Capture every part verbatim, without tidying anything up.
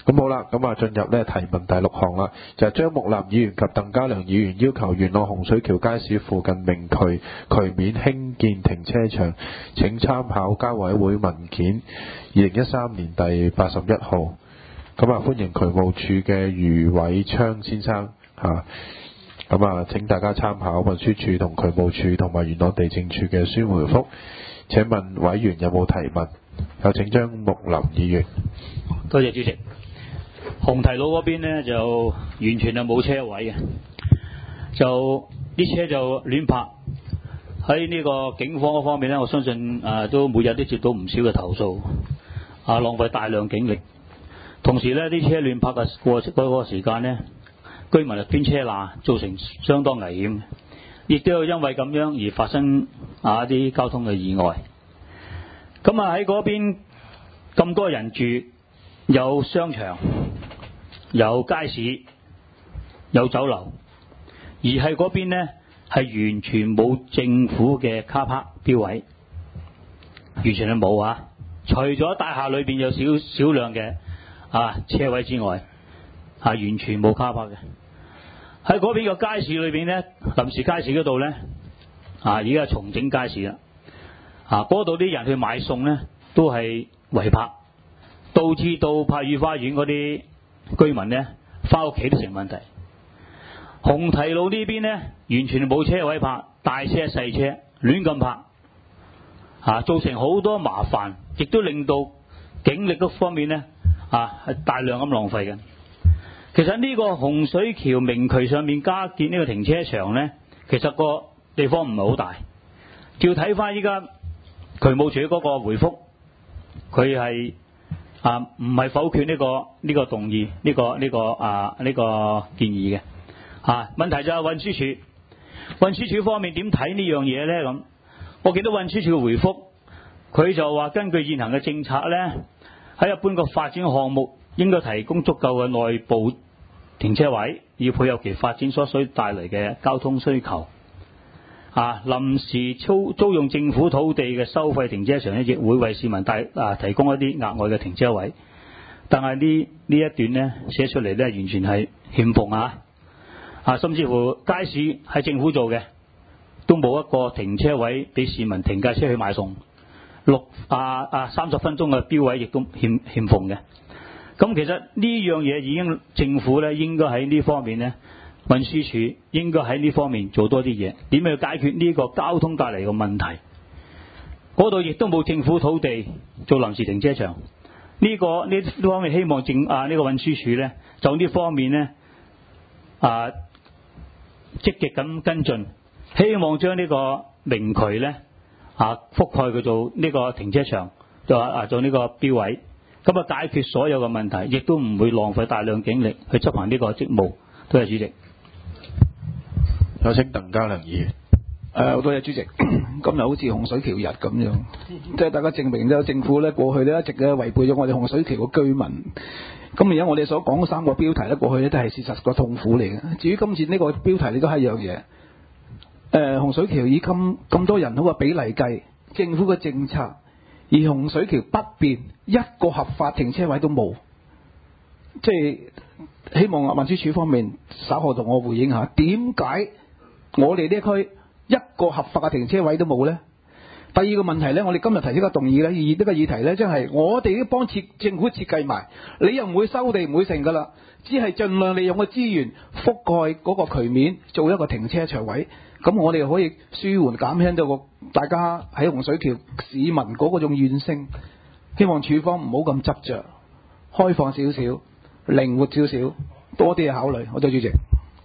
咁好啦，咁啊進入呢提問第六項啦，就係張木林議員及鄧家良議員要求元朗洪水橋街市附近明渠渠面興建停車場，請參考交委會文件二零一三年第八十一號。咁啊歡迎渠務處嘅余偉昌先生嚇，咁啊請大家參考運輸署同渠務處同埋元朗地政處嘅書面回覆。請問委員有冇提問？有請張木林議員。 多謝主席。紅堤路嗰邊呢，就完全係冇車位嘅，就啲車就亂泊。喺呢個警方嗰方面呢，我相信啊都每日都接到唔少嘅投訴，啊浪費大量警力。同時呢，啲車亂泊嘅過嗰個時間呢，居民就捐車罅，造成相當危險，亦都有因為咁樣而發生啊一啲交通嘅意外。咁啊喺嗰邊咁多人住，有商場、有街市、有酒樓，而係嗰邊呢係完全冇政府嘅卡泊標位，完全係冇啊！除咗大廈裏邊有少少量嘅啊車位之外，啊完全冇卡泊嘅。喺嗰邊個街市裏邊呢，臨時街市嗰度呢，啊而家重整街市啦，啊嗰度啲人去買餸呢，都係違泊，導致到柏宇花園嗰啲居民呢翻屋企都成問題。紅堤路呢邊呢，完全冇車位泊，大車細車亂咁泊，啊造成好多麻煩，亦都令到警力嗰方面呢啊係大量咁浪費嘅。其實呢個洪水橋明渠上面加建呢個停車場呢，其實個地方唔係好大。照睇翻依家渠務署嗰個回覆，佢係啊唔係否決呢個呢個動議呢個呢個啊呢個建議嘅。啊問題就係運輸署，運輸署方面點睇呢樣嘢呢？咁我見到運輸署嘅回覆，佢就話根據現行嘅政策呢，喺一般個發展項目應該提供足夠嘅內部停車位，要配合其發展所需帶嚟嘅交通需求。啊，臨時租租用政府土地嘅收費停車場呢，亦會為市民帶啊提供一啲額外嘅停車位。但係呢呢一段呢寫出嚟呢，完全係欠奉啊！啊，甚至乎街市係政府做嘅，都冇一個停車位俾市民停架車去買餸。六啊啊三十分鐘嘅標位亦都欠欠奉嘅。咁其實呢樣嘢已經政府咧應該喺呢方面咧，運輸署應該喺呢方面做多啲嘢，點樣去解決呢個交通帶嚟嘅問題？嗰度亦都冇政府土地做臨時停車場，呢、這個呢方面希望政啊呢、這個運輸署咧就呢方面咧啊積極咁跟進，希望將呢個明渠咧啊覆蓋佢做呢個停車場，就啊做呢個標位。咁啊，解決所有嘅問題，亦都唔會浪費大量警力去執行呢個職務。多謝主席。 有請鄧家良議員。 誒，多謝主席。今日好似洪水橋日咁樣，即係大家證明咗政府咧過去咧一直咧違背咗我哋洪水橋嘅居民。咁而家我哋所講嘅三個標題咧，過去咧都係事實個痛苦嚟嘅。至於今次呢個標題，你都係一樣嘢。誒、呃，洪水橋以咁咁多人口嘅比例計，政府嘅政策。而洪水橋北邊一個合法停車位都冇，即係希望運輸署方面稍後同我回應下，點解我哋呢區一個合法嘅停車位都冇呢？第二個問題呢，我哋今日提出嘅動議呢，而呢個議題呢，真係我哋都幫設政府設計埋，你又唔會收地唔會成噶啦，只係盡量利用個資源覆蓋嗰個渠面做一個停車場位。咁我哋可以舒緩減輕到個大家喺洪水橋市民嗰種怨聲，希望署方唔好咁執着，開放少少，靈活少少，多啲嘅考慮。好多謝主席。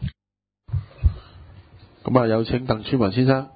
咁啊，有請鄧川文先生。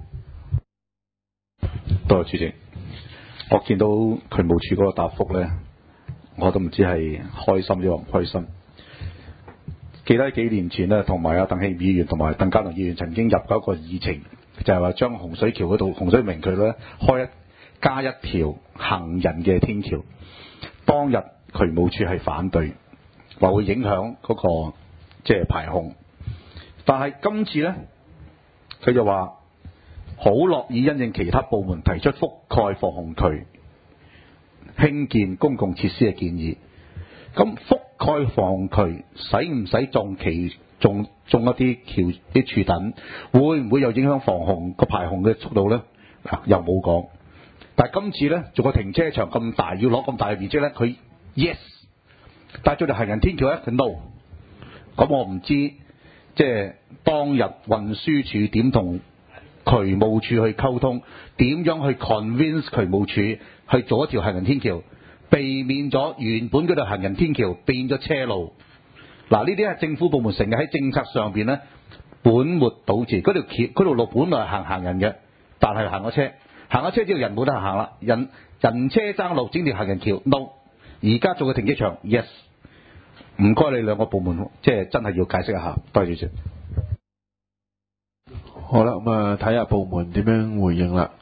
多謝主席。我見到渠務署嗰個答覆咧，我都唔知係開心抑或唔開心。記得幾年前咧，同埋阿鄧慶議員同埋鄧家良議員曾經入過一個議程，就係話將洪水橋嗰度洪水明渠咧開一加一條行人嘅天橋。當日渠務處係反對，話會影響嗰、那個即係、就是、排洪。但係今次咧，佢就話好樂意因應其他部門提出覆蓋防洪渠興建公共設施嘅建議。咁覆開防渠，使唔使種其種種一啲橋啲柱躉，會唔會又影響防洪個排洪嘅速度咧？嗱，又冇講。但係今次咧，做個停車場咁大，要攞咁大嘅面積咧，佢 yes， 但係做條行人天橋咧，佢 no。咁我唔知，即係當日運輸署點同渠務署去溝通，點樣去 convince 渠務署去做一條行人天橋，避免咗原本嗰條行人天橋變咗車路。嗱，呢啲係政府部門成日喺政策上邊咧本末倒置。嗰條橋嗰條路本來係行行人嘅，但係行咗車，行咗車之後人冇得行啦，人人車爭路，整條行人橋 no。而家做個停車場 yes。唔該，你兩個部門即係真係要解釋一下，多謝主席。 好啦，咁啊睇下部門點樣回應啦。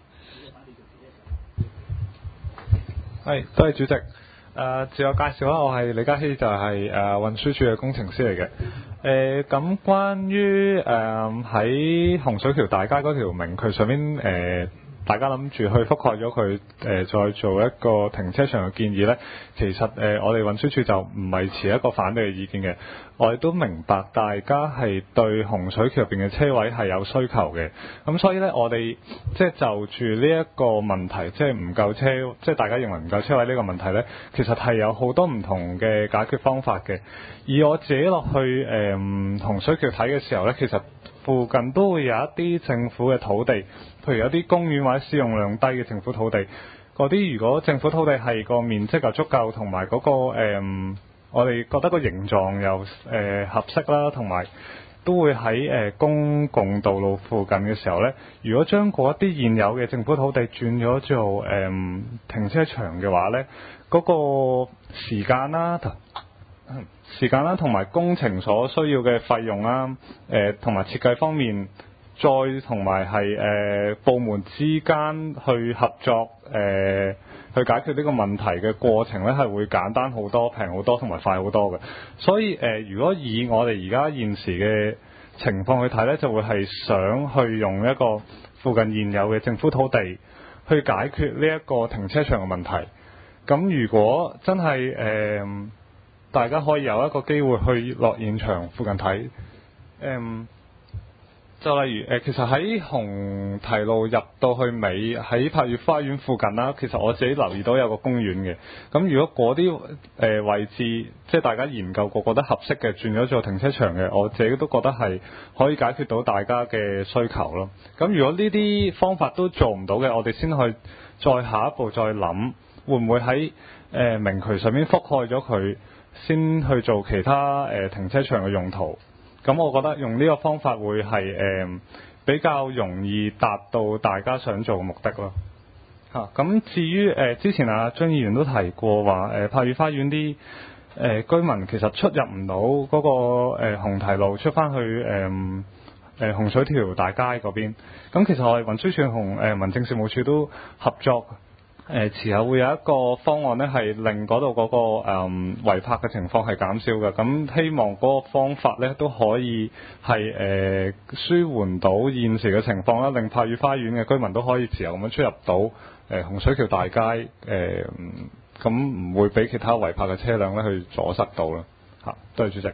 係，多謝主席。誒、呃，自我介紹啦，我係李家希，就係、是、誒、呃、運輸署嘅工程師嚟嘅。誒、呃，咁關於誒喺洪水橋大街嗰條明渠上面誒。呃大家諗住去覆蓋咗佢，誒、呃、再做一個停車場嘅建議呢，其實誒、呃、我哋運輸署就唔係持一個反對嘅意見嘅。我哋都明白大家係對洪水橋入邊嘅車位係有需求嘅，咁所以呢，我哋即係就住呢一個問題，即係唔夠車，即係大家認為唔夠車位呢個問題呢，其實係有好多唔同嘅解決方法嘅。而我自己落去誒、呃、洪水橋睇嘅時候呢，其實附近都會有一啲政府嘅土地，譬如有啲公園或者使用量低嘅政府土地，嗰啲如果政府土地係個面積又足夠，同埋嗰個、呃、我哋覺得個形狀又誒、呃、合適啦，同埋都會喺誒、呃、公共道路附近嘅時候呢，如果將嗰一啲現有嘅政府土地轉咗做誒、呃、停車場嘅話呢，嗰、嗰個時間啦，時間啦，同埋工程所需要嘅費用啦，誒同埋設計方面，再同埋係誒部門之間去合作，誒、呃、去解決呢個問題嘅過程咧，係會簡單好多、平好多同埋快好多嘅。所以誒、呃，如果以我哋而家現時嘅情況去睇咧，就會係想去用一個附近現有嘅政府土地去解決呢一個停車場嘅問題。咁如果真係誒、呃大家可以有一個機會去落現場附近睇，誒、嗯，就例如誒、呃，其實喺紅堤路入到去尾，喺柏悦花園附近啦，其實我自己留意到有個公園嘅。咁如果嗰啲誒位置，即係大家研究過覺得合適嘅，轉咗做停車場嘅，我自己都覺得係可以解決到大家嘅需求咯。咁如果呢啲方法都做唔到嘅，我哋先去再下一步再諗，會唔會喺誒、呃、明渠上面覆蓋咗佢？先去做其他誒、呃、停車場嘅用途，咁我覺得用呢個方法會係誒、呃、比較容易達到大家想做嘅目的咯。嚇、啊，咁至於誒、呃、之前啊張議員都提過話誒柏悦花園啲誒、呃、居民其實出入唔到嗰個誒、呃、紅堤路出翻去誒誒、呃、洪水橋大街嗰邊，咁其實我哋運輸署同誒民政事務處都合作。誒遲後會有一個方案咧，係令嗰度嗰個誒、嗯、違泊嘅情況係減少嘅。咁希望嗰個方法咧都可以係誒、呃、舒緩到現時嘅情況啦，令柏悦花園嘅居民都可以自由咁樣出入到誒、呃、洪水橋大街誒，咁、呃、唔會俾其他違泊嘅車輛咧去阻塞到啦。嚇，多謝主席。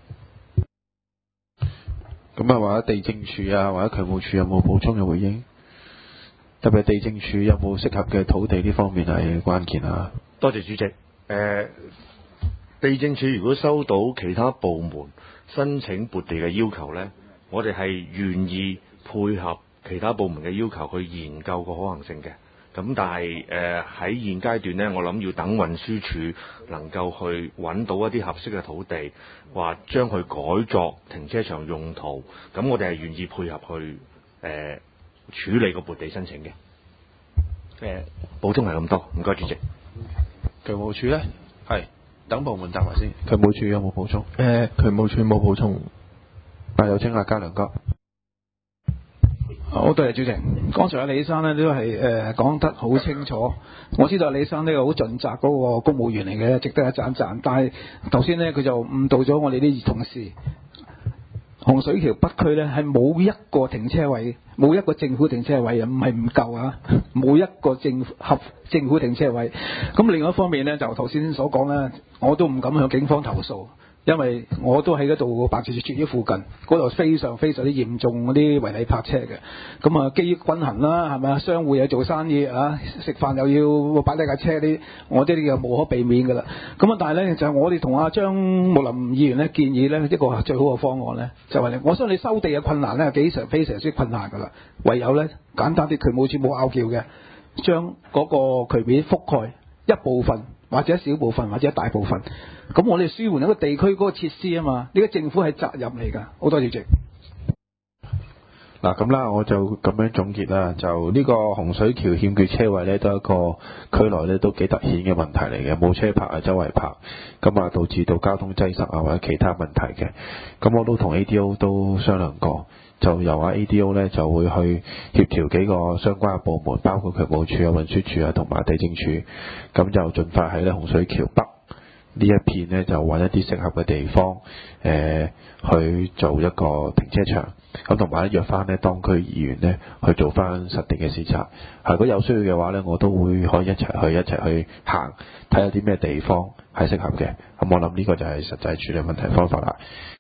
咁啊，或者地政署啊，或者渠務署有冇補充嘅回應？特別地政署有冇適合嘅土地呢方面係關鍵啊？ 多謝主席。誒、呃，地政署如果收到其他部門申請撥地嘅要求呢，我哋係願意配合其他部門嘅要求去研究個可行性嘅。咁但係誒喺現階段呢，我諗要等運輸署能夠去揾到一啲合適嘅土地，話將佢改作停車場用途，咁我哋係願意配合去誒。呃處理個撥地申請嘅，誒補充係咁多，唔該主席。 渠務署咧係等部門答埋先。渠務署有冇補充？誒、 呃，渠務署冇補充。 啊，有請阿嘉良哥。 好，多謝主席。剛才阿李生咧都係誒講得好清楚。我知道李生呢個好盡責嗰個公務員嚟嘅，值得一讚讚。但係頭先咧佢就誤導咗我哋啲同事。 洪水橋北區咧係冇一個停車位，冇一個政府停車位啊，唔係唔夠啊，冇一個政府合政府停車位。咁另外一方面咧，就頭先所講咧，我都唔敢向警方投訴。因為我都喺嗰度辦事處住喺附近，嗰度非常非常之嚴重嗰啲違例泊車嘅。咁啊，基於均衡啦，係咪啊？商戶又做生意啊，食飯又要擺低架車啲，我啲就無可避免㗎啦。咁啊，但係咧就係、我哋同阿張木林議員咧建議咧一個最好嘅方案咧，就係、是、我相信你收地嘅困難咧係幾常非常之困難㗎啦。唯有咧簡單啲，渠務署冇拗撬嘅，將嗰個渠面覆蓋一部分。或者一小部分，或者一大部分，咁我哋舒緩一個地區嗰個設施啊嘛，呢個政府係責任嚟㗎。好多謝主席。 嗱咁啦，我就咁樣總結啦，就呢個洪水橋欠缺車位呢，都係一個區內呢都幾突顯嘅問題嚟嘅，冇車泊啊，周圍泊，咁啊導致到交通擠塞啊或者其他問題嘅。咁我都同 A D O 都商量過，就由啊 A D O 呢就會去協調幾個相關嘅部門，包括渠務署啊、運輸署啊同埋地政署，咁就盡快喺呢洪水橋北呢一片呢，就揾一啲適合嘅地方，誒、呃、去做一個停車場。咁同埋約翻呢當區議員呢去做翻實地嘅視察，如果有需要嘅話呢，我都會可以一齊去一齊去行，睇下啲咩地方係適合嘅。咁我諗呢個就係實際處理問題方法啦。